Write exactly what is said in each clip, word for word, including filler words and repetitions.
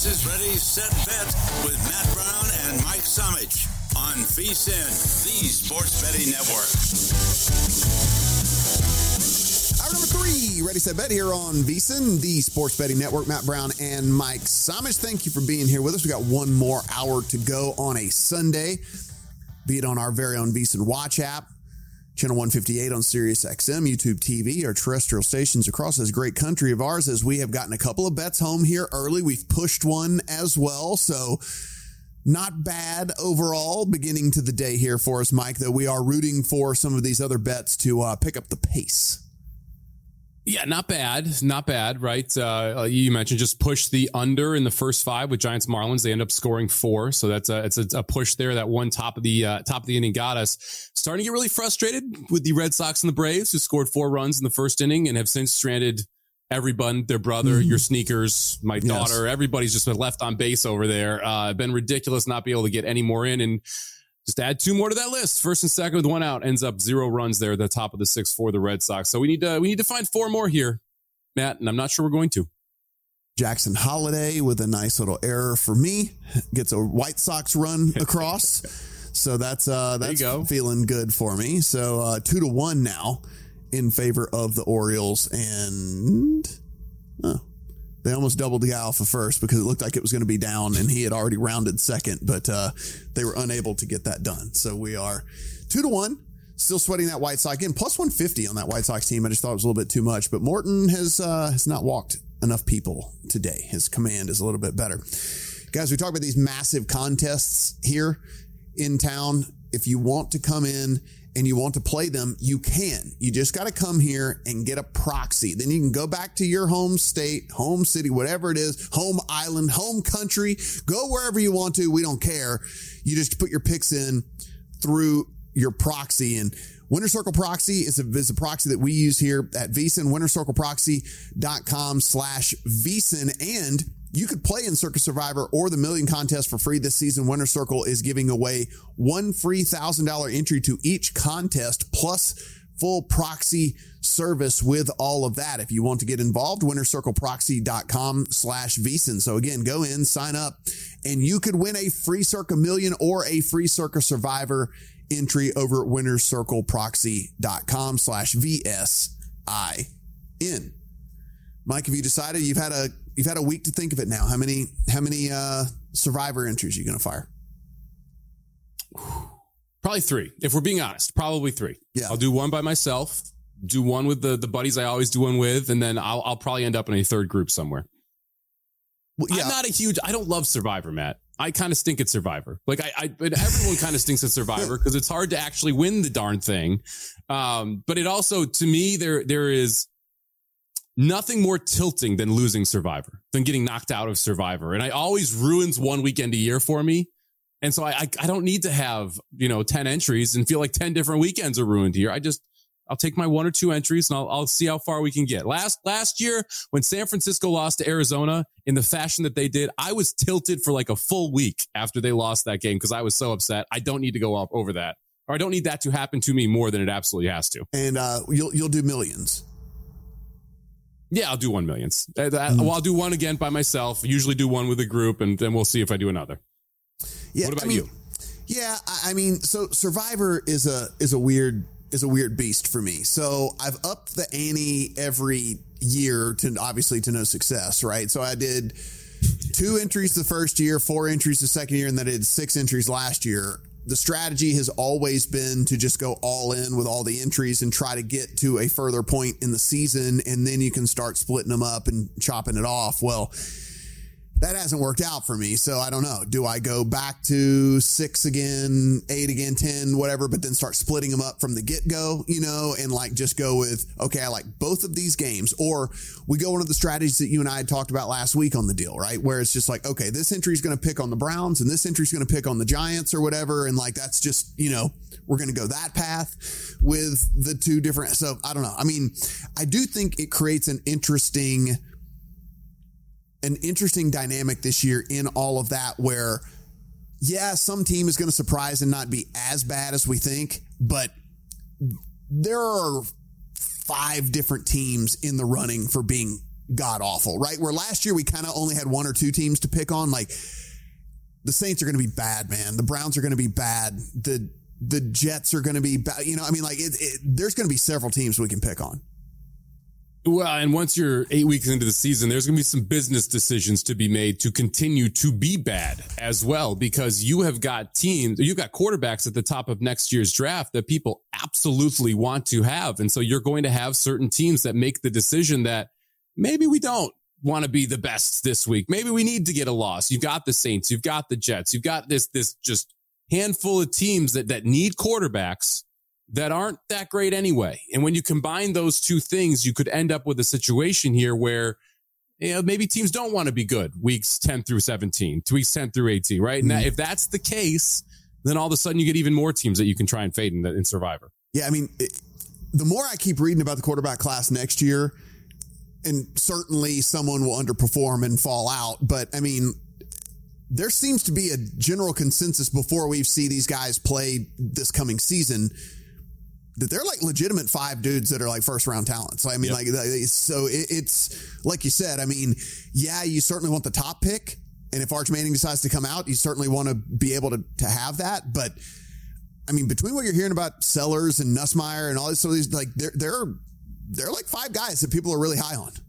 This is Ready, Set, Bet with Matt Brown and Mike Somich on VSiN, the Sports Betting Network. Hour number three, Ready, Set, Bet here on VSiN, the Sports Betting Network. Matt Brown and Mike Somich, thank you for being here with us. We got one more hour to go on a Sunday, be it on our very own VSiN Watch app, Channel one fifty-eight on Sirius X M, YouTube T V, our terrestrial stations across this great country of ours, as we have gotten a couple of bets home here early. We've pushed one as well, so not bad overall beginning to the day here for us, Mike, though we are rooting for some of these other bets to uh, pick up the pace. Yeah, not bad. Not bad, right? Uh, you mentioned just push the under in the first five with Giants Marlins. They end up scoring four. So that's a, it's a, a push there. That one top of the uh, top of the inning got us. Starting to get really frustrated with the Red Sox and the Braves, who scored four runs in the first inning and have since stranded everyone, their brother, mm-hmm. your sneakers, my daughter. Yes. Everybody's just been left on base over there. Uh, been ridiculous not be able to get any more in. And just add two more to that list. First and second with one out, ends up zero runs there at the top of the six for the Red Sox. So we need to we need to find four more here, Matt, and I'm not sure we're going to. Jackson Holiday with a nice little error for me gets a White Sox run across. So that's uh that's feeling good for me. So uh, two to one now in favor of the Orioles, and oh, they almost doubled the guy off of first because it looked like it was going to be down and he had already rounded second, but uh, they were unable to get that done. So we are two to one, still sweating that White Sox. Again, plus one fifty on that White Sox team. I just thought it was a little bit too much, but Morton has, uh, has not walked enough people today. His command is a little bit better. Guys, we talk about these massive contests here in town. If you want to come in and you want to play them, you can. You just got to come here and get a proxy. Then you can go back to your home state, home city, whatever it is, home island, home country, go wherever you want to. We don't care. You just put your picks in through your proxy. And Winner Circle Proxy is a, is a proxy that we use here at VSiN, winner circle proxy dot com slash VSiN. And you could play in Circus Survivor or the Million Contest for free this season. Winner Circle is giving away one free one thousand dollars entry to each contest, plus full proxy service with all of that. If you want to get involved, winner circle proxy dot com slash VSiN. So again, go in, sign up, and you could win a free Circa Million or a free Circus Survivor entry over at winner circle proxy dot com slash V S I N. Mike, have you decided you've had a You've had a week to think of it now? How many how many uh, Survivor entries are you going to fire? Probably three. If we're being honest, probably three. Yeah. I'll do one by myself, do one with the, the buddies I always do one with, and then I'll I'll probably end up in a third group somewhere. Well, yeah. I'm not a huge, I don't love Survivor, Matt. I kind of stink at Survivor. Like I, I everyone kind of stinks at Survivor because it's hard to actually win the darn thing. Um, but it also, to me, there there is nothing more tilting than losing Survivor, than getting knocked out of Survivor. And it always ruins one weekend a year for me. And so I, I, I don't need to have, you know, ten entries and feel like ten different weekends are ruined here. I just, I'll take my one or two entries and I'll, I'll see how far we can get. Last, last year when San Francisco lost to Arizona in the fashion that they did, I was tilted for like a full week after they lost that game because I was so upset. I don't need to go up over that, or I don't need that to happen to me more than it absolutely has to. And uh, you'll, you'll do millions. Yeah, I'll do one millions. Well, I'll do one again by myself. Usually do one with a group, and then we'll see if I do another. Yeah, what about I mean, you? Yeah, I mean, so Survivor is a is a weird is a weird beast for me. So I've upped the ante every year to obviously to no success, right? So I did two entries the first year, four entries the second year, and then I did six entries last year. The strategy has always been to just go all in with all the entries and try to get to a further point in the season, and then you can start splitting them up and chopping it off. Well, that hasn't worked out for me, so I don't know. Do I go back to six again, eight again, ten, whatever, but then start splitting them up from the get-go, you know, and like just go with, okay, I like both of these games, or we go into the strategies that you and I had talked about last week on the deal, right, where it's just like, okay, this entry is going to pick on the Browns and this entry is going to pick on the Giants or whatever, and like that's just, you know, we're going to go that path with the two different, so I don't know. I mean, I do think it creates an interesting an interesting dynamic this year in all of that where, yeah, some team is going to surprise and not be as bad as we think, but there are five different teams in the running for being god awful, right? Where last year we kind of only had one or two teams to pick on. Like the Saints are going to be bad, man. The Browns are going to be bad. The the Jets are going to be bad. You know, I mean, like it, it, there's going to be several teams we can pick on. Well, and once you're eight weeks into the season, there's going to be some business decisions to be made to continue to be bad as well, because you have got teams, you've got quarterbacks at the top of next year's draft that people absolutely want to have. And so you're going to have certain teams that make the decision that maybe we don't want to be the best this week. Maybe we need to get a loss. You've got the Saints, you've got the Jets, you've got this, this just handful of teams that, that need quarterbacks that aren't that great anyway. And when you combine those two things, you could end up with a situation here where, you know, maybe teams don't want to be good weeks ten through seventeen, weeks ten through eighteen, right? Mm-hmm. And that, if that's the case, then all of a sudden you get even more teams that you can try and fade in, in Survivor. Yeah, I mean, it, the more I keep reading about the quarterback class next year, and certainly someone will underperform and fall out, but I mean, there seems to be a general consensus before we see these guys play this coming season that they're like legitimate five dudes that are like first round talents. I mean, yep. like, so it, it's like you said, I mean, yeah, you certainly want the top pick. And if Arch Manning decides to come out, you certainly want to be able to, to have that. But I mean, between what you're hearing about Sellers and Nussmeier and all these, so these like they're, they're, they're like five guys that people are really high on.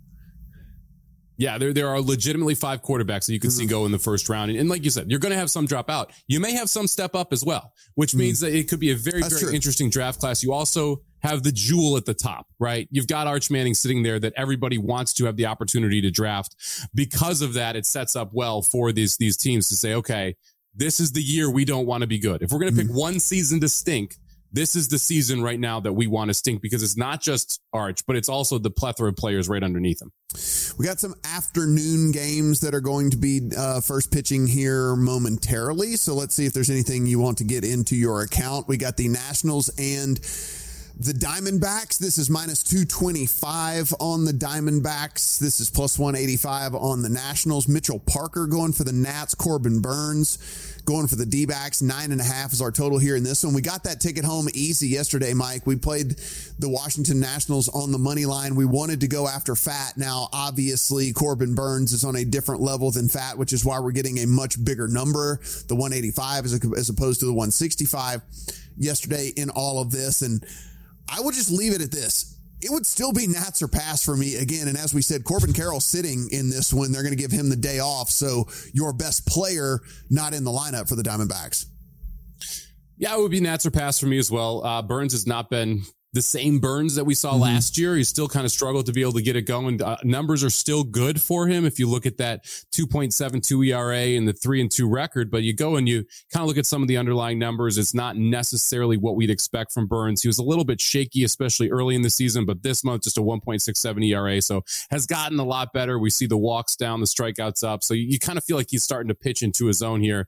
Yeah, there there are legitimately five quarterbacks that you can mm-hmm. see go in the first round. And, and like you said, you're going to have some drop out. You may have some step up as well, which mm-hmm. means that it could be a very, That's very true. interesting draft class. You also have the jewel at the top, right? You've got Arch Manning sitting there that everybody wants to have the opportunity to draft. Because of that, it sets up well for these, these teams to say, okay, this is the year we don't want to be good. If we're going to mm-hmm. pick one season to stink, this is the season right now that we want to stink, because it's not just Arch, but it's also the plethora of players right underneath him. We got some afternoon games that are going to be uh, first pitching here momentarily. So let's see if there's anything you want to get into your account. We got the Nationals and the Diamondbacks. This is minus two twenty-five on the Diamondbacks. This is plus one eighty-five on the Nationals. Mitchell Parker going for the Nats. Corbin Burns going for the D-backs. Nine and a half is our total here in this one. We got that ticket home easy yesterday, Mike. We played the Washington Nationals on the money line. We wanted to go after Fat. Now, obviously, Corbin Burns is on a different level than Fat, which is why we're getting a much bigger number, the one eighty-five as, as opposed to the one sixty-five yesterday in all of this. And I would just leave it at this. It would still be Nats or pass for me again. And as we said, Corbin Carroll sitting in this one. They're going to give him the day off. So your best player not in the lineup for the Diamondbacks. Yeah, it would be Nats or pass for me as well. Uh, Burns has not been the same Burns that we saw mm-hmm. last year. He's still kind of struggled to be able to get it going. Uh, numbers are still good for him if you look at that two point seven two E R A and the three and two record, but you go and you kind of look at some of the underlying numbers. It's not necessarily what we'd expect from Burns. He was a little bit shaky, especially early in the season, but this month just a one point six seven E R A. So has gotten a lot better. We see the walks down, the strikeouts up. So you, you kind of feel like he's starting to pitch into his own here.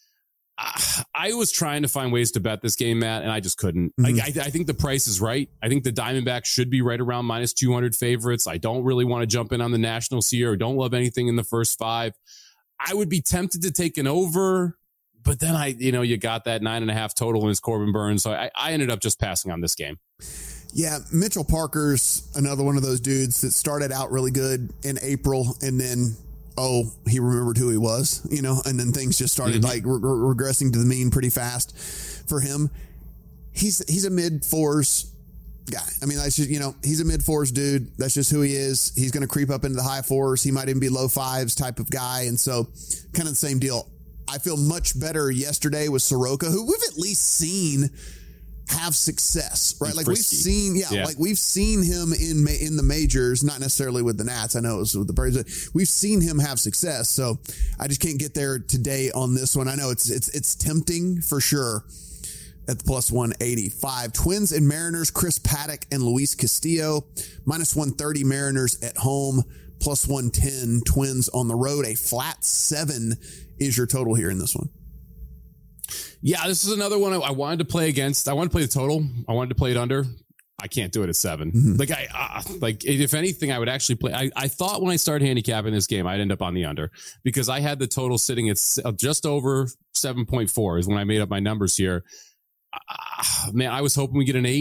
I was trying to find ways to bet this game, Matt, and I just couldn't. Mm-hmm. I, I, I think the price is right. I think the Diamondbacks should be right around minus two hundred favorites. I don't really want to jump in on the Nationals here, or don't love anything in the first five. I would be tempted to take an over, but then I, you know, you got that nine and a half total in his Corbin Burns. So I, I ended up just passing on this game. Yeah, Mitchell Parker's another one of those dudes that started out really good in April and then oh, he remembered who he was, you know, and then things just started mm-hmm. like re- re- regressing to the mean pretty fast for him. He's he's a mid fours guy. I mean, that's just, you know, he's a mid fours dude. That's just who he is. He's going to creep up into the high fours. He might even be low fives type of guy. And so kind of the same deal. I feel much better yesterday with Soroka, who we've at least seen have success, right? He's like frisky. We've seen, yeah, yeah, like we've seen him in in the majors, not necessarily with the Nats. I know it was with the Braves, but we've seen him have success. So I just can't get there today on this one. I know it's it's it's tempting for sure at the plus one eighty-five. Twins and Mariners, Chris Paddock and Luis Castillo, minus one thirty Mariners at home, plus one ten Twins on the road. A flat seven is your total here in this one. Yeah, this is another one I wanted to play against. I wanted to play the total. I wanted to play it under. I can't do it at seven. Mm-hmm. Like I, uh, like if anything, I would actually play. I, I thought when I started handicapping this game, I'd end up on the under because I had the total sitting at just over seven point four is when I made up my numbers here. Uh, man, I was hoping we get an eight.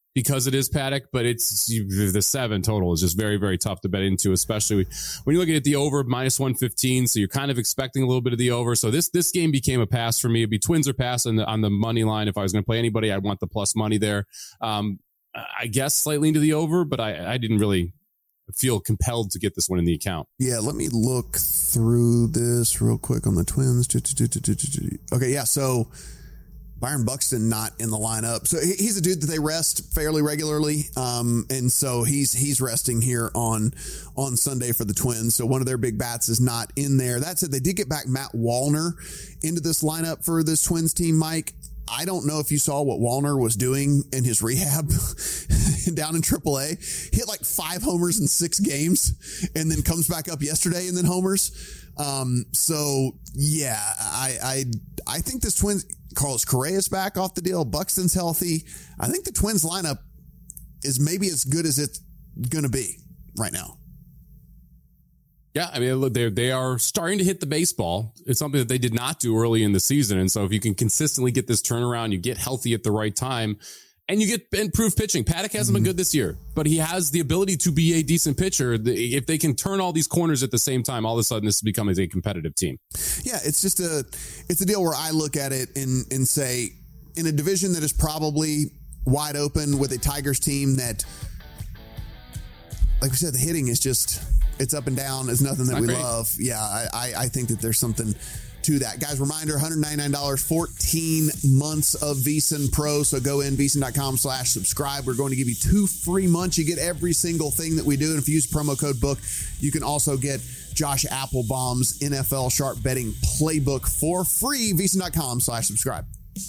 because it is Paddock, but it's the seven total is just very, very tough to bet into, especially when you're looking at the over minus one fifteen. So you're kind of expecting a little bit of the over. So this, this game became a pass for me. It'd be Twins or pass on the, on the money line. If I was going to play anybody, I'd want the plus money there. Um, I guess slightly into the over, but I, I didn't really feel compelled to get this one in the account. Yeah. Let me look through this real quick on the Twins. Okay. Yeah. So Byron Buxton not in the lineup. So he's a dude that they rest fairly regularly. Um, and so he's he's resting here on on Sunday for the Twins. So one of their big bats is not in there. That said, they did get back Matt Wallner into this lineup for this Twins team, Mike. I don't know if you saw what Wallner was doing in his rehab down in triple A. Hit like five homers in six games and then comes back up yesterday and then homers. Um, so yeah, I, I, I think this Twins, Carlos Correa's back off the deal. Buxton's healthy. I think the Twins lineup is maybe as good as it's going to be right now. Yeah, I mean, they they are starting to hit the baseball. It's something that they did not do early in the season. And so if you can consistently get this turnaround, you get healthy at the right time, and you get improved pitching. Paddock hasn't mm-hmm. been good this year, but he has the ability to be a decent pitcher. If they can turn all these corners at the same time, all of a sudden this becomes a competitive team. Yeah, it's just a it's a deal where I look at it and and say, in a division that is probably wide open with a Tigers team that, like we said, the hitting is just, it's up and down. It's nothing that we great. love. Yeah, I, I think that there's something to that. Guys, reminder, one hundred ninety-nine dollars, fourteen months of VSiN Pro. So go in, VSiN.com slash subscribe. We're going to give you two free months. You get every single thing that we do. And if you use promo code BOOK, you can also get Josh Applebaum's N F L Sharp Betting Playbook for free. VSiN.com slash subscribe.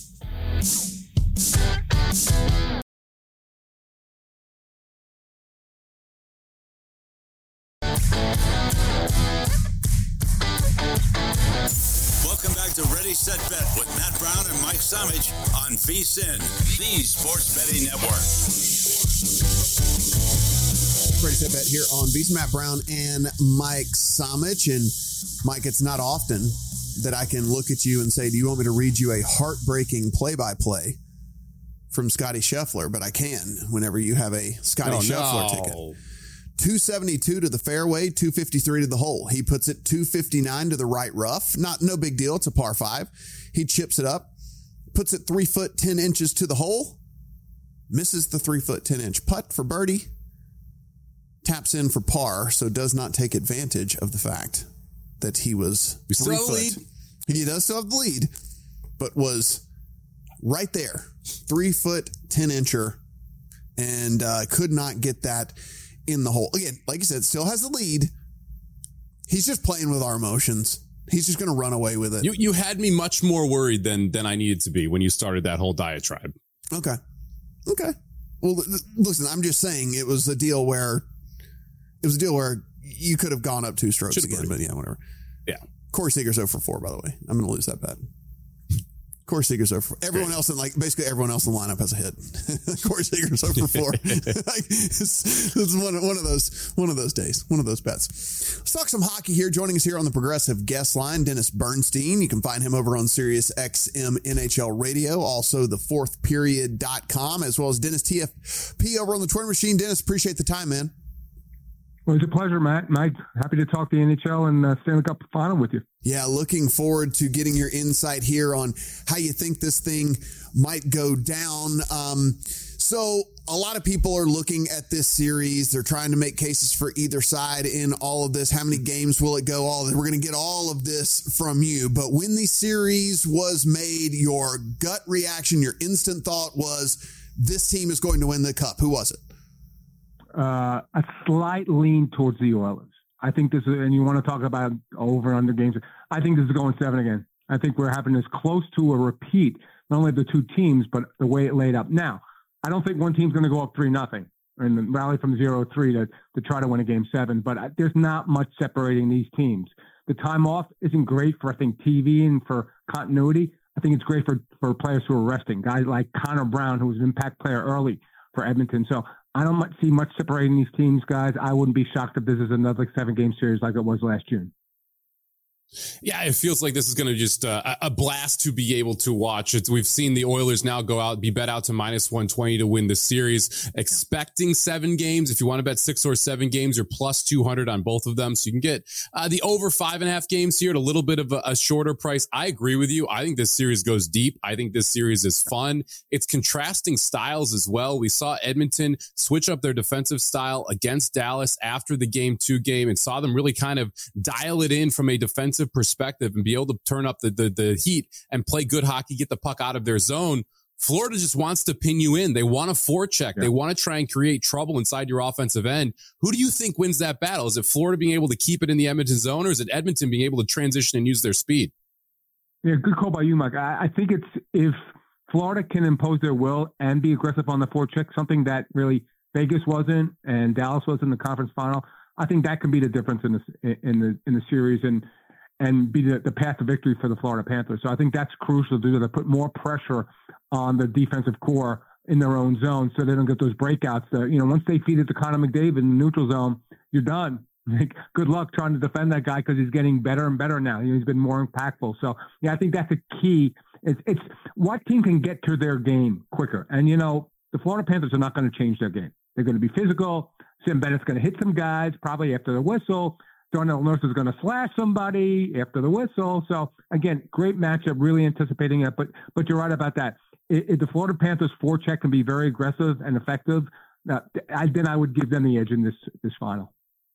Welcome back to Ready, Set, Bet with Matt Brown and Mike Somich on VSiN, the Sports Betting Network. Ready, Set, Bet here on VSiN. Matt Brown and Mike Somich. And Mike, it's not often that I can look at you and say, do you want me to read you a heartbreaking play-by-play from Scotty Scheffler? But I can whenever you have a Scotty oh, Scheffler no. ticket. two seventy-two to the fairway, two fifty-three to the hole. He puts it two fifty-nine to the right rough. Not no big deal. It's a par five. He chips it up, puts it three foot ten inches to the hole, misses the three foot ten inch putt for birdie, taps in for par. So does not take advantage of the fact that he was we three still foot. Lead. He does still have the lead, but was right there, three foot ten incher, and uh, could not get that in the hole. Again, like you said, still has the lead. He's just playing with our emotions. He's just going to run away with it. You you had me much more worried than than I needed to be when you started that whole diatribe. Okay. Okay. Well, listen, I'm just saying it was a deal where it was a deal where you could have gone up two strokes Should've again, pretty. but yeah, whatever. Yeah. Corey Seager's oh for four, by the way. I'm going to lose that bet. Corey Seager's over. Everyone else in like basically everyone else in the lineup has a hit. Corey Seager's over four. like, it's, it's one, one of those one of those days, one of those bets. Let's talk some hockey here. Joining us here on the Progressive Guest Line, Dennis Bernstein. You can find him over on Sirius X M N H L Radio, also the fourth period dot com, as well as Dennis T F P over on the Twin Machine. Dennis, appreciate the time, man. Well, it's a pleasure, Matt. Mike, happy to talk the N H L and uh, Stanley Cup final with you. Yeah, looking forward to getting your insight here on how you think this thing might go down. Um, so a lot of people are looking at this series. They're trying to make cases for either side in all of this. How many games will it go? All we're going to get all of this from you. But when the series was made, your gut reaction, your instant thought was this team is going to win the cup. Who was it? Uh, a slight lean towards the Oilers. I think this is, and you want to talk about over and under games. I think this is going seven again. I think we're having this close to a repeat, not only of the two teams, but the way it laid up. Now, I don't think one team's going to go up three nothing and rally from zero three to to try to win a game seven. But there's not much separating these teams. The time off isn't great for I think T V and for continuity. I think it's great for for players who are resting. Guys like Connor Brown, who was an impact player early for Edmonton. So I don't much, see much separating these teams, guys. I wouldn't be shocked if this is another seven-game series like it was last June. Yeah, it feels like this is going to just uh, a blast to be able to watch. It's, we've seen the Oilers now go out, be bet out to minus one twenty to win the series, expecting seven games. If you want to bet six or seven games, you're plus two hundred on both of them. So you can get uh, the over five and a half games here at a little bit of a, a shorter price. I agree with you. I think this series goes deep. I think this series is fun. It's contrasting styles as well. We saw Edmonton switch up their defensive style against Dallas after the game two game and saw them really kind of dial it in from a defensive perspective and be able to turn up the, the the heat and play good hockey, get the puck out of their zone. Florida just wants to pin you in. They want a forecheck. Yeah. They want to try and create trouble inside your offensive end. Who do you think wins that battle? Is it Florida being able to keep it in the Edmonton zone, or is it Edmonton being able to transition and use their speed? Yeah, good call by you, Mike. I, I think it's if Florida can impose their will and be aggressive on the forecheck, something that really Vegas wasn't and Dallas was in the conference final. I think that can be the difference in the in the in the series and and be the, the path to victory for the Florida Panthers. So I think that's crucial to do, to put more pressure on the defensive core in their own zone so they don't get those breakouts. That, you know, once they feed it to Connor McDavid in the neutral zone, you're done. Like, good luck trying to defend that guy because he's getting better and better now. You know, he's been more impactful. So, yeah, I think that's a key. It's, it's what team can get to their game quicker. And, you know, the Florida Panthers are not going to change their game. They're going to be physical. Sam Bennett's going to hit some guys probably after the whistle. Darnell Nurse is going to slash somebody after the whistle. So, again, great matchup, really anticipating it. But but you're right about that. If the Florida Panthers forecheck can be very aggressive and effective, uh, I, then I would give them the edge in this this final.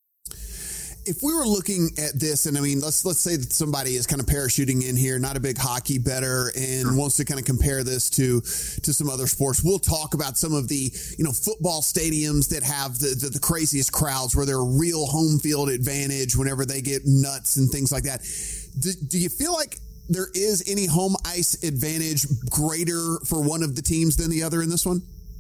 If we were looking at this, and I mean, let's let's say that somebody is kind of parachuting in here, not a big hockey bettor, and sure. wants to kind of compare this to to some other sports. We'll talk about some of the you know football stadiums that have the the, the craziest crowds, where they're a real home field advantage whenever they get nuts and things like that. Do, do you feel like there is any home ice advantage greater for one of the teams than the other in this one?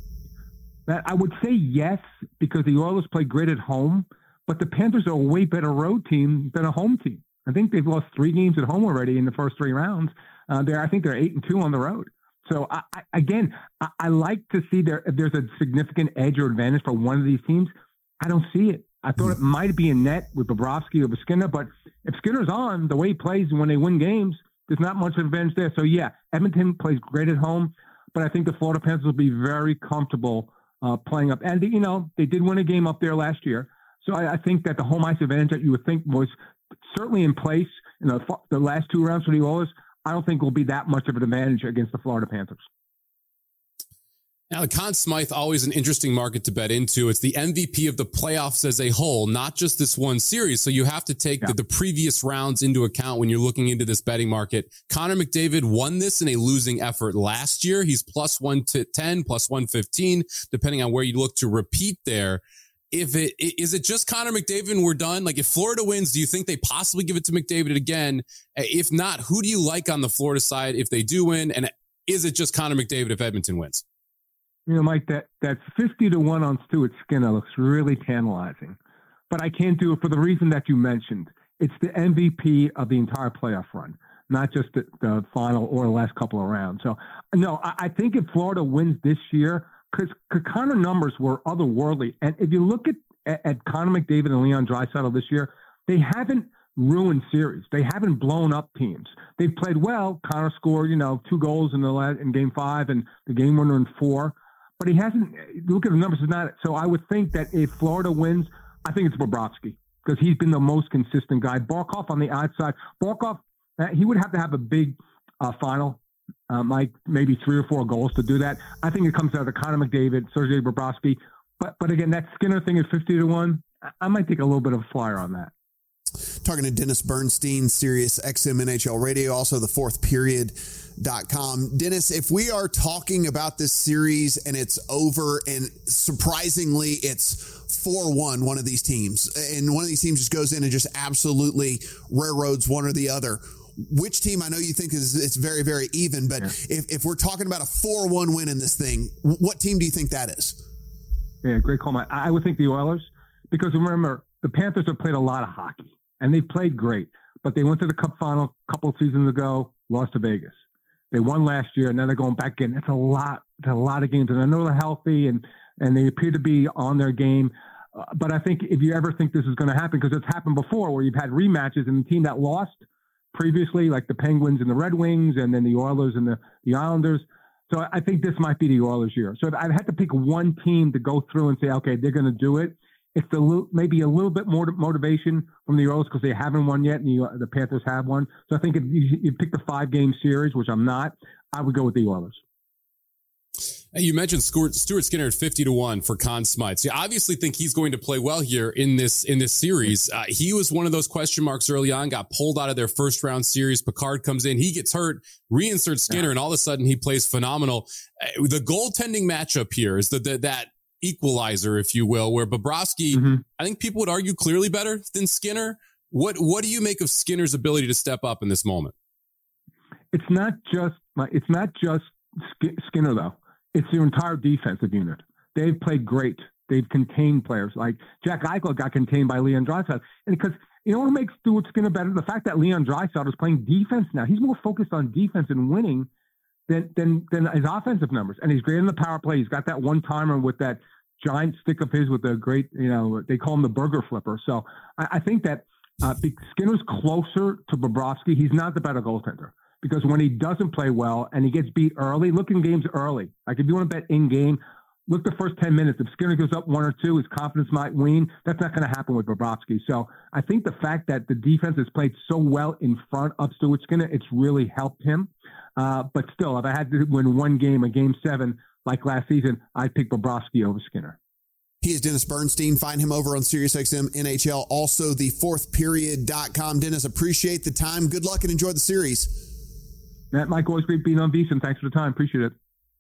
I would say yes, because the Oilers play great at home. But the Panthers are a way better road team than a home team. I think they've lost three games at home already in the first three rounds. Uh, they're, I think they're eight and two on the road. So I, I, again, I, I like to see there if there's a significant edge or advantage for one of these teams. I don't see it. I thought it might be a net with Bobrovsky or Skinner, but if Skinner's on the way he plays when they win games, there's not much advantage there. So yeah, Edmonton plays great at home, but I think the Florida Panthers will be very comfortable uh, playing up. And you know, they did win a game up there last year. So I, I think that the home ice advantage that you would think was certainly in place in the, the last two rounds for the Oilers, I don't think will be that much of an advantage against the Florida Panthers. Now, the Conn Smythe, always an interesting market to bet into. It's the M V P of the playoffs as a whole, not just this one series. So you have to take yeah. the, the previous rounds into account when you're looking into this betting market. Connor McDavid won this in a losing effort last year. He's plus one ten, plus one fifteen, depending on where you look to repeat there. If it is it just Connor McDavid and we're done? Like, if Florida wins, do you think they possibly give it to McDavid again? If not, who do you like on the Florida side if they do win? And is it just Connor McDavid if Edmonton wins? You know, Mike, that, that fifty to one on Stuart Skinner looks really tantalizing. But I can't do it for the reason that you mentioned. It's the M V P of the entire playoff run, not just the, the final or the last couple of rounds. So, no, I, I think if Florida wins this year, because Connor numbers were otherworldly. And if you look at, at, at Connor McDavid and Leon Draisaitl this year, they haven't ruined series. They haven't blown up teams. They've played well. Connor scored, you know, two goals in the last, in game five and the game winner in four. But he hasn't, look at the numbers, it's not. So I would think that if Florida wins, I think it's Bobrovsky because he's been the most consistent guy. Barkov on the outside. Barkov, he would have to have a big uh, final. Uh, Mike, maybe three or four goals to do that. I think it comes out of Connor McDavid, Sergei Bobrovsky. But but again, that Skinner thing at fifty to one, I might take a little bit of a flyer on that. Talking to Dennis Bernstein, Sirius X M N H L Radio, also the fourth period dot com. Dennis, if we are talking about this series and it's over, and surprisingly it's four one, one of these teams, and one of these teams just goes in and just absolutely railroads one or the other, which team, I know you think is it's very, very even, but yeah. if, if we're talking about a four one win in this thing, what team do you think that is? Yeah, great call, Mike. I would think the Oilers, because remember, the Panthers have played a lot of hockey, and they've played great, but they went to the Cup final a couple of seasons ago, lost to Vegas. They won last year, and now they're going back in. It's a lot, it's a lot of games, and I know they're healthy, and, and they appear to be on their game. Uh, but I think if you ever think this is going to happen, because it's happened before where you've had rematches, and the team that lost previously, like the Penguins and the Red Wings, and then the Oilers and the, the Islanders. So I think this might be the Oilers' year. So if I had to pick one team to go through and say, okay, they're going to do it, it's a little, maybe a little bit more motivation from the Oilers because they haven't won yet, and the, the Panthers have won. So I think if you, you pick the five-game series, which I'm not, I would go with the Oilers. You mentioned Stuart, Stuart Skinner at fifty to one for Conn Smythe. You obviously think he's going to play well here in this in this series. Uh, he was one of those question marks early on, got pulled out of their first round series. Picard comes in, he gets hurt, reinserts Skinner, yeah. and all of a sudden he plays phenomenal. Uh, the goaltending matchup here is the, the, that equalizer, if you will, where Bobrovsky, mm-hmm. I think people would argue clearly better than Skinner. What what do you make of Skinner's ability to step up in this moment? It's not just it's not just Skinner though. It's their entire defensive unit. They've played great. They've contained players. Like Jack Eichel got contained by Leon Draisaitl. And because, you know what makes Stuart Skinner better? The fact that Leon Draisaitl is playing defense now. He's more focused on defense and winning than, than, than his offensive numbers. And he's great in the power play. He's got that one-timer with that giant stick of his with the great, you know, they call him the burger flipper. So I, I think that uh, Skinner's closer to Bobrovsky. He's not the better goaltender. Because when he doesn't play well and he gets beat early, look in games early. Like if you want to bet in game, look the first ten minutes. If Skinner goes up one or two, his confidence might wane. That's not going to happen with Bobrovsky. So I think the fact that the defense has played so well in front of Stuart Skinner, it's really helped him. Uh, but still, if I had to win one game, a game seven, like last season, I'd pick Bobrovsky over Skinner. He is Dennis Bernstein. Find him over on SiriusXM N H L. Also, the fourth period dot com. Dennis, appreciate the time. Good luck and enjoy the series. Matt, Mike, always great being on VSiN. Thanks for the time. Appreciate it.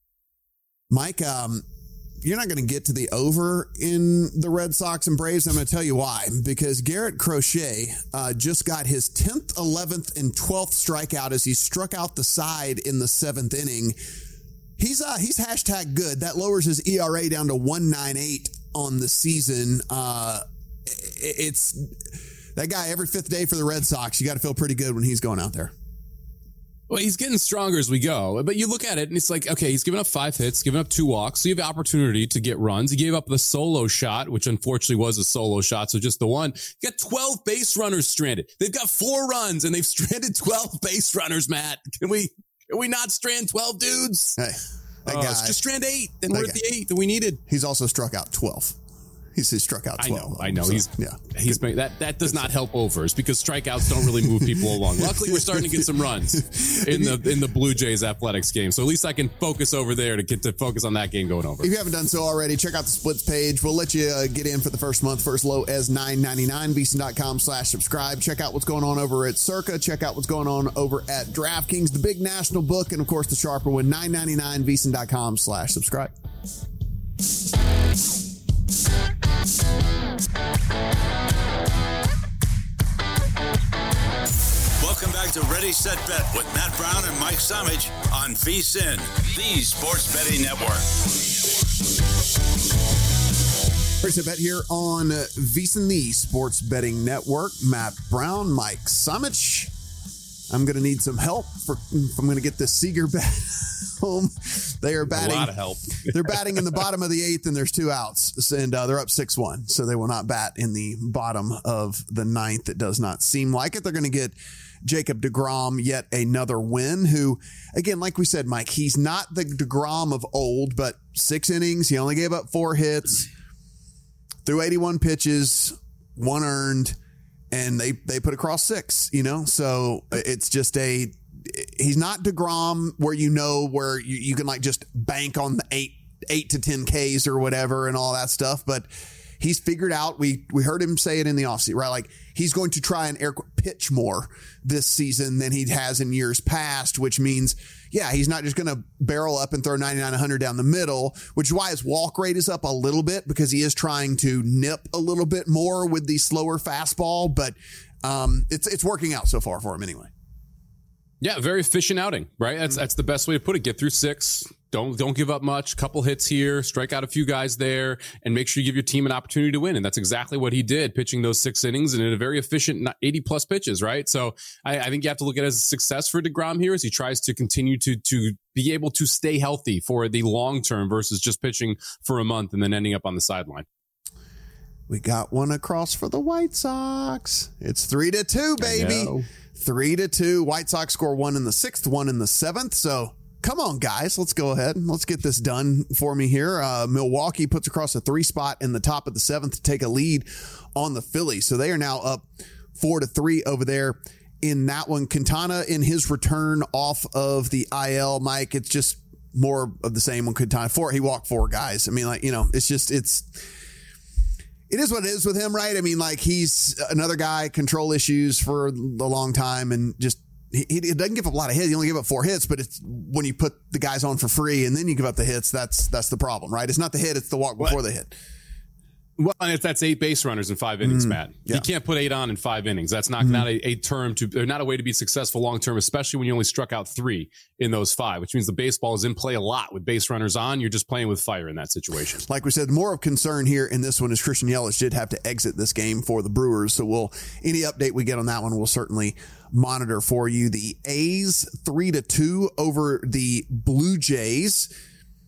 Mike, um, you're not going to get to the over in the Red Sox and Braves. I'm going to tell you why. Because Garrett Crochet uh, just got his tenth, eleventh, and twelfth strikeout as he struck out the side in the seventh inning. He's uh, he's hashtag good. That lowers his E R A down to one point nine eight on the season. Uh, it's that guy every fifth day for the Red Sox. You got to feel pretty good when he's going out there. Well, he's getting stronger as we go, but you look at it and it's like, okay, he's given up five hits, given up two walks. So you have the opportunity to get runs. He gave up the solo shot, which unfortunately was a solo shot. So just the one. You got twelve base runners stranded. They've got four runs and they've stranded twelve base runners, Matt. Can we, can we not strand twelve dudes? Hey, that uh, guy, just strand eight. Then we're at the eight that we needed. He's also struck out twelve. He's, he's struck out twelve. I know. I know. So, he's yeah. He's been, that that does not help overs because strikeouts don't really move people along. Luckily, we're starting to get some runs in the in the Blue Jays athletics game. So at least I can focus over there to get to focus on that game going over. If you haven't done so already, check out the splits page. We'll let you uh, get in for the first month for as low as nine ninety-nine. VSiN dot com slash subscribe. Check out what's going on over at Circa. Check out what's going on over at DraftKings, the big national book, and of course the sharper one. nine ninety-nine. VSiN dot com slash subscribe. Welcome back to Ready, Set, Bet with Matt Brown and Mike Somich on VSiN, the Sports Betting Network. Ready, Set, Bet here on VSiN, the Sports Betting Network. Matt Brown, Mike Somich. I'm going to need some help for if I'm going to get this Seager bat home. They are batting. A lot of help. They're batting in the bottom of the eighth, and there's two outs, and uh, they're up six one. So they will not bat in the bottom of the ninth. It does not seem like it. They're going to get Jacob deGrom yet another win, who, again, like we said, Mike, he's not the deGrom of old, but six innings. He only gave up four hits, threw eighty-one pitches, one earned. And they, they put across six, you know, so it's just a, he's not DeGrom where, you know, where you, you can like just bank on the eight, eight to ten Ks or whatever and all that stuff. But he's figured out, we, we heard him say it in the offseason, right? Like he's going to try and air pitch more this season than he has in years past, which means, yeah, he's not just going to barrel up and throw ninety-nine, one hundred down the middle, which is why his walk rate is up a little bit because he is trying to nip a little bit more with the slower fastball. But um, it's it's working out so far for him anyway. Yeah, very efficient outing, right? That's that's the best way to put it. Get through six. Don't don't give up much. Couple hits here, strike out a few guys there, and make sure you give your team an opportunity to win. And that's exactly what he did, pitching those six innings and in a very efficient eighty plus pitches, right? So I, I think you have to look at it as a success for DeGrom here as he tries to continue to to be able to stay healthy for the long term versus just pitching for a month and then ending up on the sideline. We got one across for the White Sox. It's three to two, baby. Three to two. White Sox score one in the sixth, one in the seventh. So come on, guys. Let's go ahead and let's get this done for me here. Uh, Milwaukee puts across a three spot in the top of the seventh to take a lead on the Phillies. So they are now up four to three over there in that one. Quintana in his return off of the I L, Mike, it's just more of the same when Quintana. Four, he walked four guys. I mean, like, you know, it's just, it's, it is what it is with him, right? I mean, like, he's another guy, control issues for a long time, and just, he, he doesn't give up a lot of hits. He only give up four hits, but it's when you put the guys on for free and then you give up the hits, that's that's the problem, right? It's not the hit, it's the walk before what? the hit. Well, and if that's eight base runners in five innings, mm, Matt. Yeah. You can't put eight on in five innings. That's not, mm-hmm. not a, a term to, or not a way to be successful long term, especially when you only struck out three in those five, which means the baseball is in play a lot with base runners on. You're just playing with fire in that situation. Like we said, more of concern here in this one is Christian Yelich did have to exit this game for the Brewers. So we'll, any update we get on that one, we'll certainly monitor for you. The A's three to two over the Blue Jays.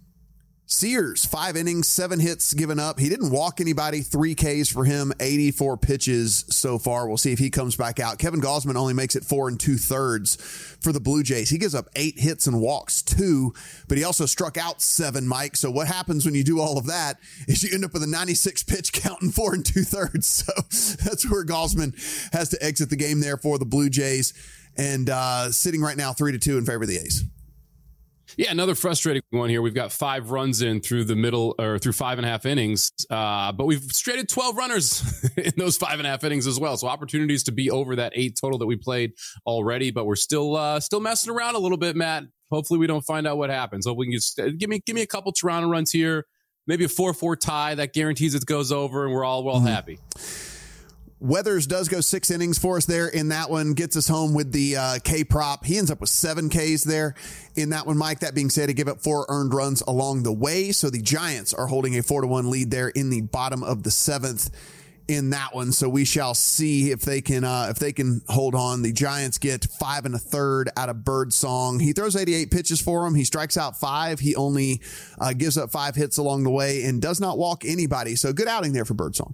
Sears, five innings, seven hits given up. He didn't walk anybody, three Ks for him, eighty-four pitches so far. We'll see if he comes back out. Kevin Gausman only makes it four and two thirds for the Blue Jays. He gives up eight hits and walks two, but he also struck out seven, Mike. So what happens when you do all of that is you end up with a ninety-six pitch count and four and two thirds. So that's where Gausman has to exit the game there for the Blue Jays, and uh, sitting right now three to two in favor of the A's. Yeah, another frustrating one here. We've got five runs in through the middle, or through five and a half innings, uh, but we've straighted twelve runners in those five and a half innings as well. So opportunities to be over that eight total that we played already, but we're still uh, still messing around a little bit, Matt. Hopefully we don't find out what happens. Hopefully we can just give me give me a couple Toronto runs here, maybe a four four tie that guarantees it goes over, and we're all well mm-hmm. happy. Weathers does go six innings for us there in that one, gets us home with the uh, K prop. He ends up with seven Ks there in that one, Mike. That being said, he gave up four earned runs along the way. So the Giants are holding a four to one lead there in the bottom of the seventh in that one. So we shall see if they can, uh, if they can hold on. The Giants get five and a third out of Birdsong. He throws eighty-eight pitches for him. He strikes out five. He only uh, gives up five hits along the way and does not walk anybody. So good outing there for Birdsong.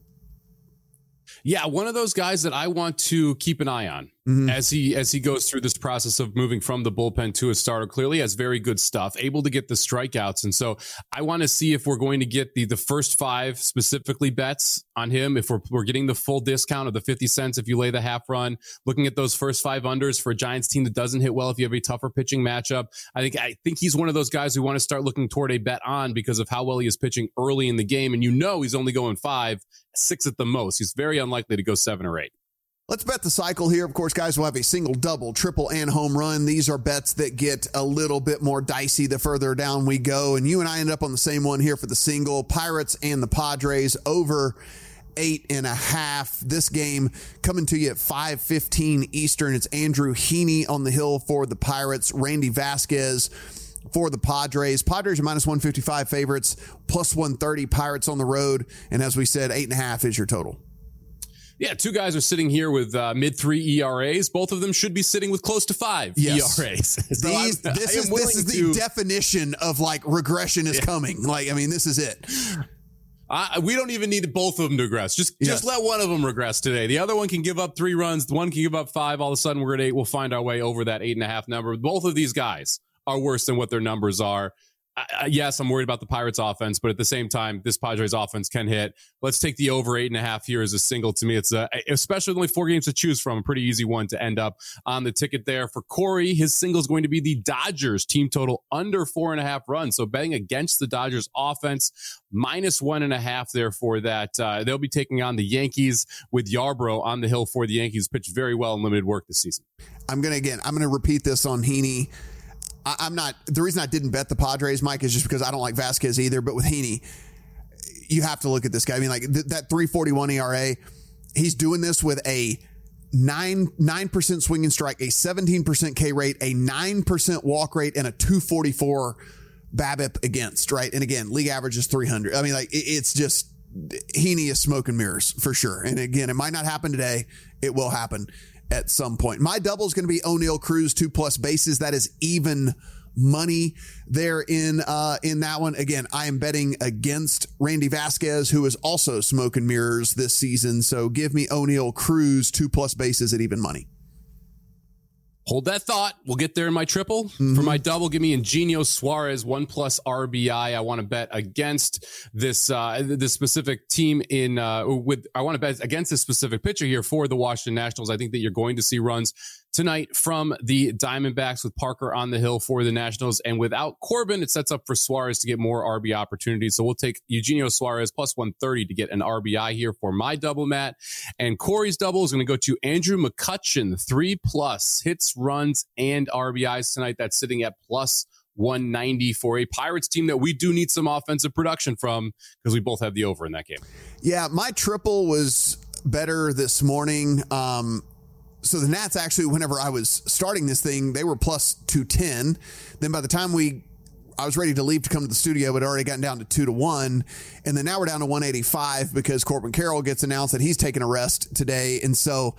Yeah, one of those guys that I want to keep an eye on mm-hmm. as he as he goes through this process of moving from the bullpen to a starter. Clearly has very good stuff, able to get the strikeouts. And so I want to see if we're going to get the the first five specifically bets on him, if we're, we're getting the full discount of the fifty cents if you lay the half run, looking at those first five unders for a Giants team that doesn't hit well if you have a tougher pitching matchup. I think I think he's one of those guys we want to start looking toward a bet on because of how well he is pitching early in the game. And you know he's only going five, six at the most. He's very unlikely to go seven or eight. Let's bet the cycle here. Of course, guys, we'll have a single, double, triple, and home run. These are bets that get a little bit more dicey the further down we go. And you and I end up on the same one here for the single. Pirates and the Padres over eight and a half. This game coming to you at five fifteen Eastern. It's Andrew Heaney on the hill for the Pirates. Randy Vasquez for the Padres. Padres are minus one fifty-five favorites, plus one thirty Pirates on the road. And as we said, eight and a half is your total. Yeah, two guys are sitting here with uh, mid three E R As. Both of them should be sitting with close to five yes. E R As. So These, this is this is the to, definition of like regression is yeah. coming. Like, I mean, this is it. Uh, we don't even need both of them to regress. Just yes. just let one of them regress today. The other one can give up three runs. The one can give up five. All of a sudden, we're at eight. We'll find our way over that eight and a half number. Both of these guys are worse than what their numbers are. Uh, yes, I'm worried about the Pirates offense, but at the same time, this Padres offense can hit. Let's take the over eight and a half here as a single. To me, it's a, especially with only four games to choose from, a pretty easy one to end up on the ticket there. For Corey, his single is going to be the Dodgers team total under four and a half runs. So betting against the Dodgers offense, minus one and a half there for that. Uh, they'll be taking on the Yankees with Yarbrough on the hill for the Yankees. Pitched very well in limited work this season. I'm going to, again, I'm going to repeat this on Heaney. I'm not, the reason I didn't bet the Padres, Mike, is just because I don't like Vasquez either. But with Heaney, you have to look at this guy. I mean, like th- that three forty-one E R A, he's doing this with a nine, nine percent swing and strike, a seventeen percent K rate, a nine percent walk rate, and a two forty-four BABIP against, right? And again, league average is three hundred. I mean, like it, it's just, Heaney is smoke and mirrors for sure. And again, it might not happen today. It will happen at some point. My double is going to be O'Neill Cruz, two plus bases. That is even money there in uh, in that one. Again, I am betting against Randy Vasquez, who is also smoke and mirrors this season. So give me O'Neill Cruz, two plus bases at even money. Hold that thought. We'll get there in my triple. Mm-hmm. For my double, give me Eugenio Suarez, one plus R B I. I want to bet against this uh, this specific team in uh, with. I want to bet against this specific pitcher here for the Washington Nationals. I think that you're going to see runs tonight from the Diamondbacks with Parker on the hill for the Nationals. And without Corbin, it sets up for Suarez to get more R B I opportunities. So we'll take Eugenio Suarez plus one thirty to get an R B I here for my double, Matt. And Corey's double is going to go to Andrew McCutchen, three plus hits, runs, and R B Is tonight. That's sitting at plus one ninety for a Pirates team that we do need some offensive production from because we both have the over in that game. Yeah, my triple was better this morning. Um, So the Nats actually, whenever I was starting this thing, they were plus two ten. Then by the time we, I was ready to leave to come to the studio, it had already gotten down to two to one. And then now we're down to one eighty-five because Corbin Carroll gets announced that he's taking a rest today. And so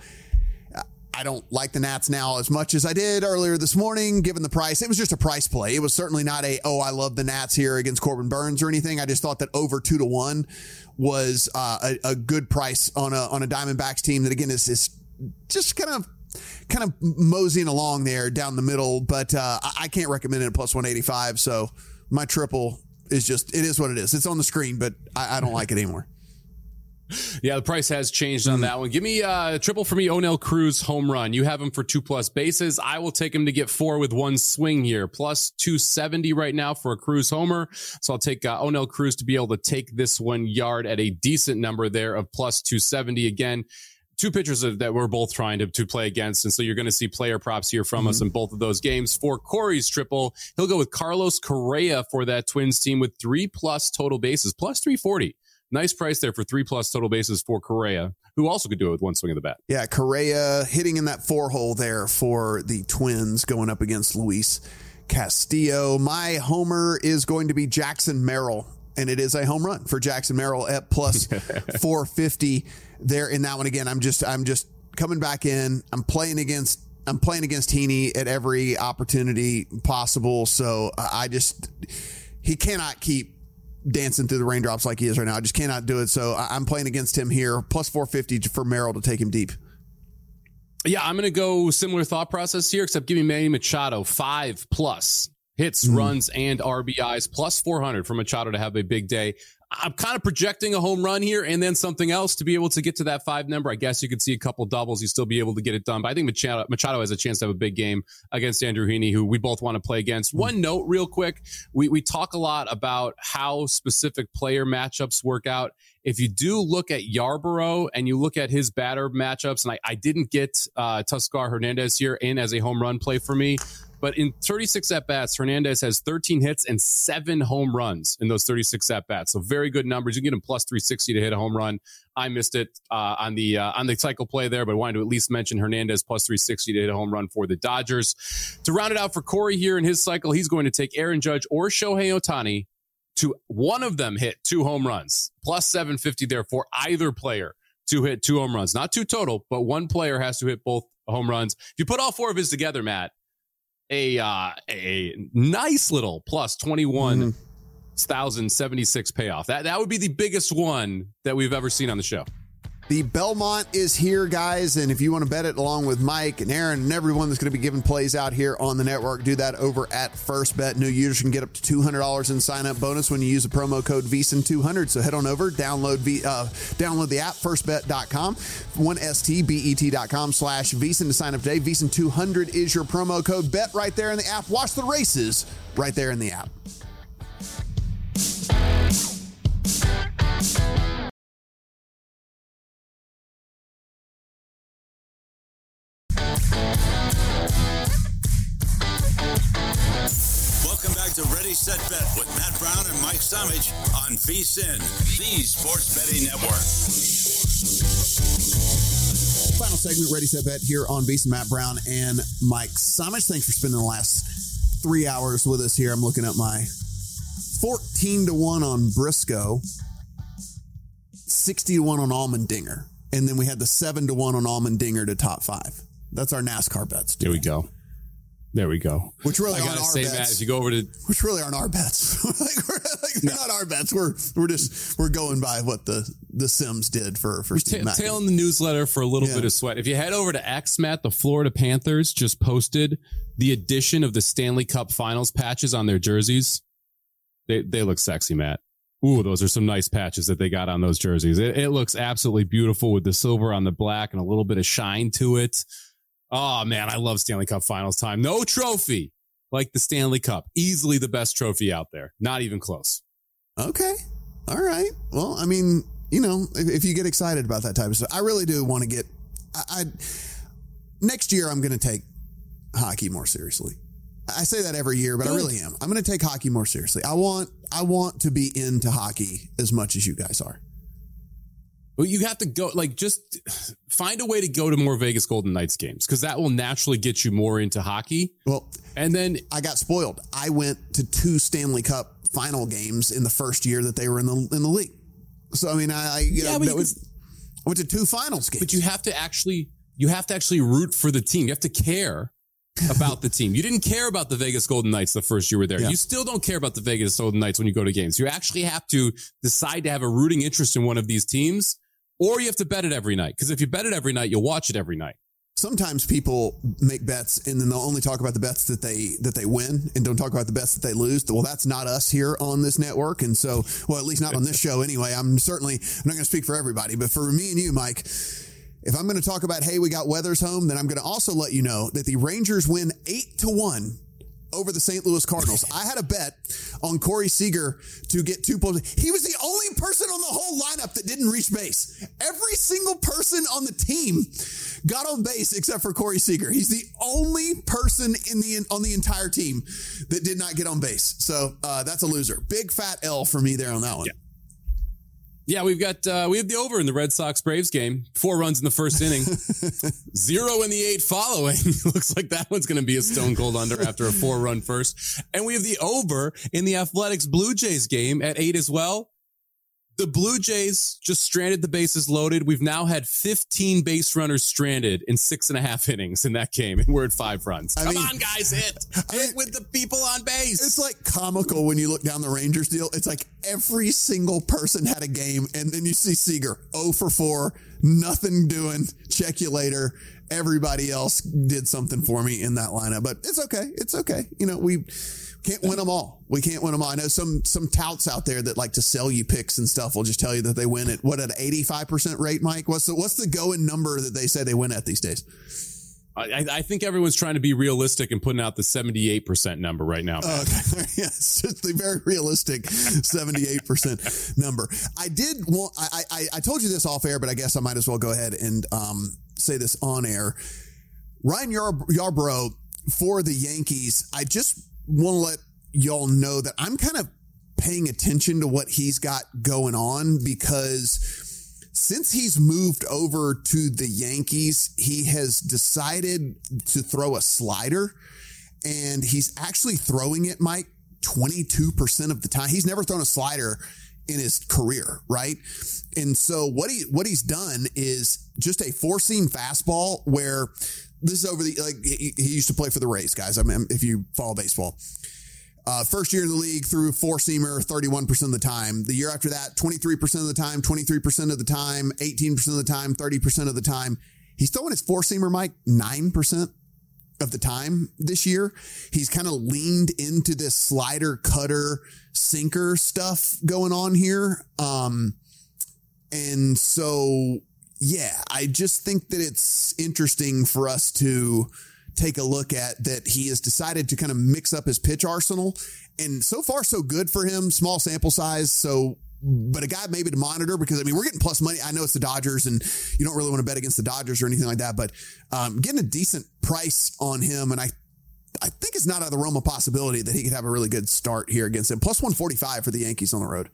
I don't like the Nats now as much as I did earlier this morning, given the price. It was just a price play. It was certainly not a, oh, I love the Nats here against Corbin Burns or anything. I just thought that over two to one was uh, a, a good price on a, on a Diamondbacks team that, again, is, is just kind of kind of moseying along there down the middle, but uh, I can't recommend it at plus one eighty-five. So my triple is just, it is what it is. It's on the screen, but I, I don't like it anymore. Yeah, the price has changed on that one. Give me uh, a triple for me, Onel Cruz home run. You have him for two plus bases. I will take him to get four with one swing here. Plus two seventy right now for a Cruz homer. So I'll take uh, Onel Cruz to be able to take this one yard at a decent number there of plus two seventy. Again, two pitchers that we're both trying to, to play against. And so you're going to see player props here from mm-hmm. us in both of those games. For Corey's triple, he'll go with Carlos Correa for that Twins team with three plus total bases, plus three forty. Nice price there for three plus total bases for Correa, who also could do it with one swing of the bat. Yeah, Correa hitting in that four hole there for the Twins going up against Luis Castillo. My homer is going to be Jackson Merrill, and it is a home run for Jackson Merrill at plus four fifty there in that one. Again, I'm just I'm just coming back in. I'm playing against I'm playing against Heaney at every opportunity possible. So I just he cannot keep dancing through the raindrops like he is right now. I just cannot do it. So I'm playing against him here. Plus four fifty for Merrill to take him deep. Yeah, I'm going to go similar thought process here, except give me Manny Machado, five plus hits, mm. runs, and R B Is, plus four hundred for Machado to have a big day. I'm kind of projecting a home run here and then something else to be able to get to that five number. I guess you could see a couple doubles. You still be able to get it done. But I think Machado, Machado has a chance to have a big game against Andrew Heaney, who we both want to play against. One note real quick. We, we talk a lot about how specific player matchups work out. If you do look at Yarborough and you look at his batter matchups, and I, I didn't get uh, Teoscar Hernandez here in as a home run play for me, but in thirty-six at-bats, Hernandez has thirteen hits and seven home runs in those thirty-six at-bats. So very good numbers. You can get him plus three sixty to hit a home run. I missed it uh, on the uh, on the cycle play there, but I wanted to at least mention Hernandez plus three sixty to hit a home run for the Dodgers. To round it out for Corey here in his cycle, he's going to take Aaron Judge or Shohei Ohtani to one of them hit two home runs. Plus seven fifty there for either player to hit two home runs. Not two total, but one player has to hit both home runs. If you put all four of his together, Matt, a uh, a nice little plus twenty-one thousand seventy-six payoff. That that would be the biggest one that we've ever seen on the show. The Belmont is here, guys, and if you want to bet it along with Mike and Aaron and everyone that's going to be giving plays out here on the network, do that over at First Bet. New users can get up to two hundred dollars in sign-up bonus when you use the promo code V S I N two hundred. So head on over, download v, uh, download the app, first bet dot com, one S T B E T dot com slash V S I N to sign up today. V S I N two hundred is your promo code. Bet right there in the app. Watch the races right there in the app. To Ready, Set, Bet with Matt Brown and Mike Samich on V S I N, the Sports Betting Network. Final segment, Ready, Set, Bet here on V S I N. Matt Brown and Mike Samich. Thanks for spending the last three hours with us here. I'm looking at my fourteen to one on Briscoe, sixty to one on Allmendinger, and then we had the seven to one on Allmendinger to top five. That's our NASCAR bets. Here we go. There we go. Which really I aren't gotta our say, bets. Matt, if you go over to, which really aren't our bets. like, we're, like, they're no. not our bets. We're we're just we're going by what the the Sims did for for Steve ta- tailing the newsletter for a little yeah. bit of sweat. If you head over to X, Matt, the Florida Panthers just posted the addition of the Stanley Cup Finals patches on their jerseys. They they look sexy, Matt. Ooh, those are some nice patches that they got on those jerseys. It, it looks absolutely beautiful with the silver on the black and a little bit of shine to it. Oh, man, I love Stanley Cup Finals time. No trophy like the Stanley Cup. Easily the best trophy out there. Not even close. Okay. All right. Well, I mean, you know, if, if you get excited about that type of stuff, I really do want to get, I, I next year I'm going to take hockey more seriously. I say that every year, but Good. I really am. I'm going to take hockey more seriously. I want, I want to be into hockey as much as you guys are. Well, you have to go, like, just find a way to go to more Vegas Golden Knights games because that will naturally get you more into hockey. Well, and then I got spoiled. I went to two Stanley Cup final games in the first year that they were in the in the league. So I mean, I, I you yeah, know, that was, could, I went to two finals games. But you have to actually, you have to actually root for the team. You have to care about the team. You didn't care about the Vegas Golden Knights the first year you were there. Yeah. You still don't care about the Vegas Golden Knights when you go to games. You actually have to decide to have a rooting interest in one of these teams. Or you have to bet it every night. Because if you bet it every night, you'll watch it every night. Sometimes people make bets and then they'll only talk about the bets that they that they win and don't talk about the bets that they lose. Well, that's not us here on this network. And so, well, at least not on this show anyway. I'm certainly I'm not going to speak for everybody. But for me and you, Mike, if I'm going to talk about, hey, we got Weathers home, then I'm going to also let you know that the Rangers win eight to one over the Saint Louis Cardinals. I had a bet on Corey Seager to get two points. He was the only person on the whole lineup that didn't reach base. Every single person on the team got on base except for Corey Seager. He's the only person in the on the entire team that did not get on base. So uh, that's a loser. Big fat L for me there on that one. Yeah. Yeah, we've got, uh, we have the over in the Red Sox Braves game. Four runs in the first inning, zero in the eight following. Looks like that one's going to be a stone cold under after a four run first. And we have the over in the Athletics Blue Jays game at eight as well. The Blue Jays just stranded the bases loaded. We've now had fifteen base runners stranded in six and a half innings in that game, and we're at five runs. I Come mean, on, guys, hit. I hit mean, with the people on base. It's like comical when you look down the Rangers deal. It's like every single person had a game, and then you see Seager, oh for four, nothing doing, check you later. Everybody else did something for me in that lineup, but it's okay. It's okay. You know, we can't win them all. We can't win them all. I know some some touts out there that like to sell you picks and stuff will just tell you that they win at what, at an eighty-five percent rate, Mike? What's the what's the going number that they say they win at these days? I, I think everyone's trying to be realistic and putting out the seventy-eight percent number right now. Okay. Yes, just the very realistic seventy-eight percent number. I did want, I, I, I told you this off air, but I guess I might as well go ahead and um, say this on air. Ryan Yar- Yarbrough for the Yankees, I just want to let y'all know that I'm kind of paying attention to what he's got going on because since he's moved over to the Yankees, he has decided to throw a slider, and he's actually throwing it, Mike, twenty-two percent of the time. He's never thrown a slider in his career, right? And so what he what he's done is just a four-seam fastball where this is over the, like he, he used to play for the Rays, guys. I mean, if you follow baseball. Uh, first year in the league, threw four-seamer thirty-one percent of the time. The year after that, twenty-three percent of the time, twenty-three percent of the time, eighteen percent of the time, thirty percent of the time. He's throwing his four-seamer, Mike, nine percent of the time this year. He's kind of leaned into this slider, cutter, sinker stuff going on here. Um, and so, yeah, I just think that it's interesting for us to take a look at that he has decided to kind of mix up his pitch arsenal, and so far so good for him. Small sample size. So, but a guy maybe to monitor because I mean, we're getting plus money. I know it's the Dodgers and you don't really want to bet against the Dodgers or anything like that, but um, getting a decent price on him. And I, I think it's not out of the realm of possibility that he could have a really good start here against him. Plus one forty-five for the Yankees on the road.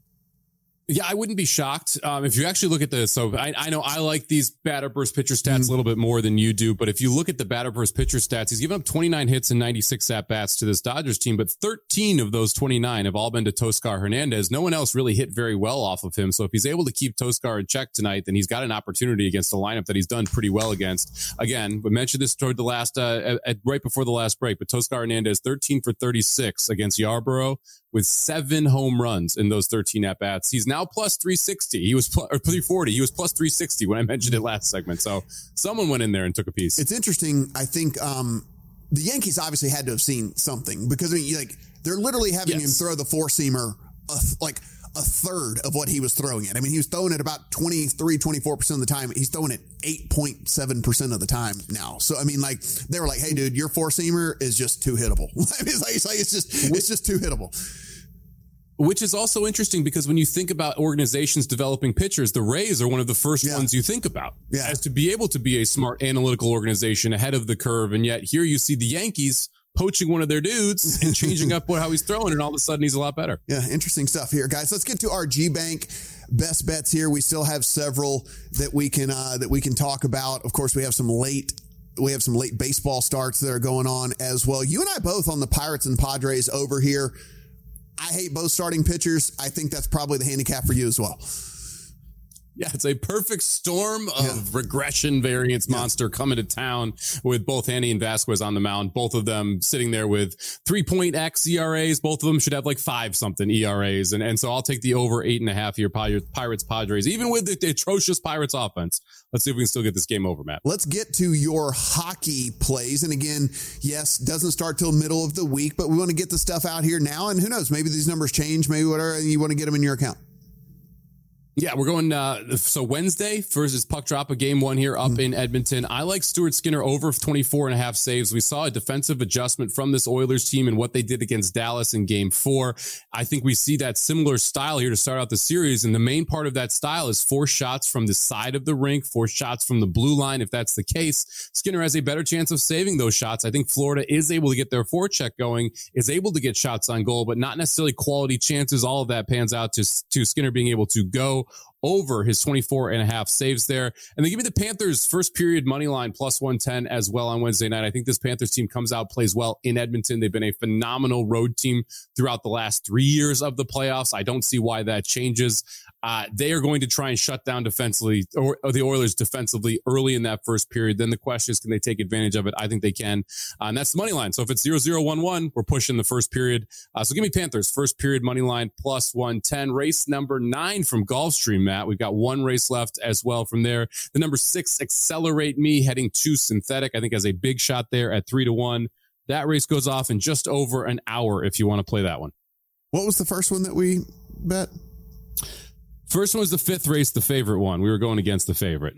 Yeah, I wouldn't be shocked um, if you actually look at the. So I, I know I like these batter burst pitcher stats mm-hmm. a little bit more than you do, but if you look at the batter burst pitcher stats, he's given up twenty-nine hits and ninety-six at bats to this Dodgers team, but thirteen of those twenty-nine have all been to Toscar Hernandez. No one else really hit very well off of him. So if he's able to keep Toscar in check tonight, then he's got an opportunity against a lineup that he's done pretty well against. Again, we mentioned this toward the last, uh, at, right before the last break, but Toscar Hernandez thirteen for thirty-six against Yarbrough. with seven home runs in those thirteen at-bats. He's now plus three sixty. He was plus, or three forty. He was plus three sixty when I mentioned it last segment. So someone went in there and took a piece. It's interesting. I think um, the Yankees obviously had to have seen something because, I mean, like they're literally having yes. him throw the four-seamer uh, like a third of what he was throwing it. I mean, he was throwing it about twenty-three, twenty-four percent of the time. He's throwing it eight point seven percent of the time now. So, I mean, like, they were like, hey, dude, your four-seamer is just too hittable. I mean, it's like, it's like, it's just, it's just too hittable. Which is also interesting because when you think about organizations developing pitchers, the Rays are one of the first yeah. ones you think about yeah. as to be able to be a smart analytical organization ahead of the curve. And yet here you see the Yankees poaching one of their dudes and changing up what, how he's throwing, and all of a sudden he's a lot better. Yeah, interesting stuff here, guys. Let's get to our G Bank best bets here. We still have several that we can uh, that we can talk about. Of course, we have some late we have some late baseball starts that are going on as well. You and I both on the Pirates and Padres over here. I hate both starting pitchers. I think that's probably the handicap for you as well. Yeah, it's a perfect storm of yeah. regression variance yeah. monster coming to town with both Hanny and Vasquez on the mound. Both of them sitting there with three-point X E R As. Both of them should have like five-something E R As. And, and so I'll take the over eight and a half here, Pirates, Padres, even with the, the atrocious Pirates offense. Let's see if we can still get this game over, Matt. Let's get to your hockey plays. And again, yes, doesn't start till middle of the week, but we want to get the stuff out here now. And who knows, maybe these numbers change, maybe whatever, and you want to get them in your account. Yeah, we're going, uh, so Wednesday versus Puck Drop, a game one here up mm. in Edmonton. I like Stuart Skinner over twenty-four and a half saves. We saw a defensive adjustment from this Oilers team and what they did against Dallas in game four. I think we see that similar style here to start out the series. And the main part of that style is four shots from the side of the rink, four shots from the blue line. If that's the case, Skinner has a better chance of saving those shots. I think Florida is able to get their forecheck going, is able to get shots on goal, but not necessarily quality chances. All of that pans out to, to Skinner being able to go over his twenty-four and a half saves there. And they give me the Panthers first period money line plus one ten as well on Wednesday night. I think this Panthers team comes out, plays well in Edmonton. They've been a phenomenal road team throughout the last three years of the playoffs. I don't see why that changes. Uh, they are going to try and shut down defensively, or, or the Oilers defensively early in that first period. Then the question is, can they take advantage of it? I think they can. Uh, and that's the money line. So if it's zero zero one one, we're pushing the first period. Uh, so give me Panthers first period money line plus one ten. Race number nine from Gulfstream, Matt. We've got one race left as well from there. The number six, Accelerate Me, heading to Synthetic, I think has a big shot there at three to one. That race goes off in just over an hour if you want to play that one. What was the first one that we bet? First one was the fifth race, the favorite one. We were going against the favorite.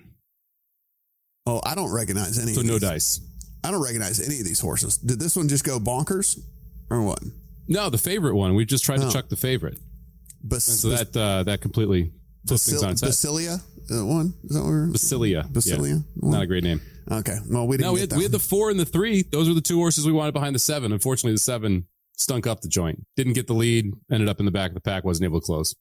Oh, I don't recognize any. So of no these. dice. I don't recognize any of these horses. Did this one just go bonkers or what? No, the favorite one. We just tried oh. to chuck the favorite. Bas- so that uh, that completely flips things on its head. Basilia, is that one? Is that where? Basilia. Basilia. Yeah. Not a great name. Okay. Well, we didn't. No, we had, we had the four and the three. Those were the two horses we wanted behind the seven. Unfortunately, the seven stunk up the joint. Didn't get the lead. Ended up in the back of the pack. Wasn't able to close.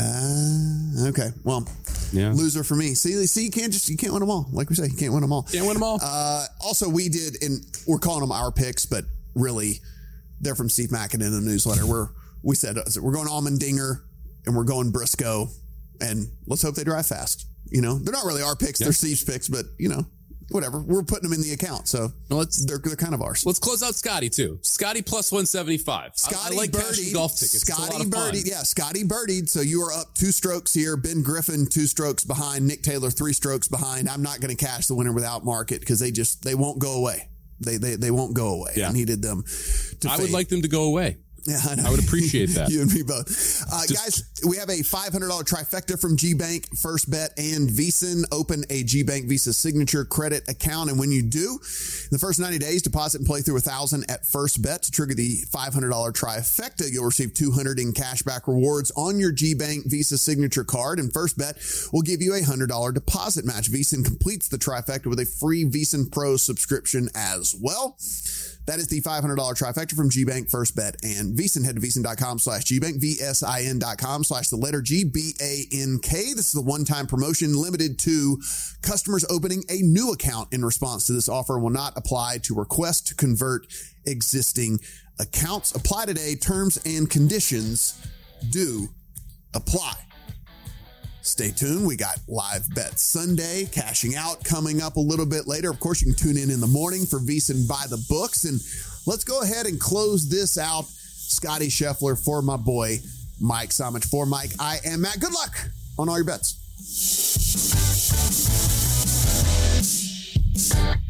Uh, okay. Well, yeah. Loser for me. See, see, you can't just, you can't win them all. Like we say, you can't win them all. Can't win them all. Uh, also we did, and we're calling them our picks, but really they're from Steve Mackin in the newsletter. We're, we said, we're going Allmendinger and we're going Briscoe, and let's hope they drive fast. You know, they're not really our picks. Yeah. They're Steve's picks, but you know, whatever. We're putting them in the account. So well, let's, they're, they're kind of ours. Let's close out Scotty too. Scotty plus one seventy-five. Scotty I, I like birdied, golf tickets. Scotty birdied. Yeah. Scotty birdied. So you are up two strokes here. Ben Griffin, two strokes behind. Nick Taylor, three strokes behind. I'm not going to cash the winner without market because they just, they won't go away. They, they, they won't go away. Yeah. I needed them to I fade. would like them to go away. Yeah, I know. I would appreciate that. You and me both. Uh, guys, we have a five hundred dollars trifecta from G Bank, First Bet, and VEASAN. Open a G Bank Visa Signature credit account. And when you do, in the first ninety days, deposit and play through one thousand dollars at First Bet. To trigger the five hundred dollars trifecta, you'll receive two hundred dollars in cashback rewards on your G Bank Visa Signature card. And First Bet will give you a one hundred dollars deposit match. VEASAN completes the trifecta with a free VEASAN Pro subscription as well. That is the five hundred dollars trifecta from G Bank, First Bet, and VEASAN. Head to VEASAN.com slash GBank, V-S-I-N dot com slash the letter G, B A N K. This is a one-time promotion limited to customers opening a new account in response to this offer and will not apply to requests to convert existing accounts. Apply today. Terms and conditions do apply. Stay tuned. We got Live Bet Sunday, cashing out coming up a little bit later. Of course, you can tune in in the morning for VEASAN by the books. And let's go ahead and close this out Scotty Scheffler, for my boy, Mike Somich. For Mike, I am Matt. Good luck on all your bets.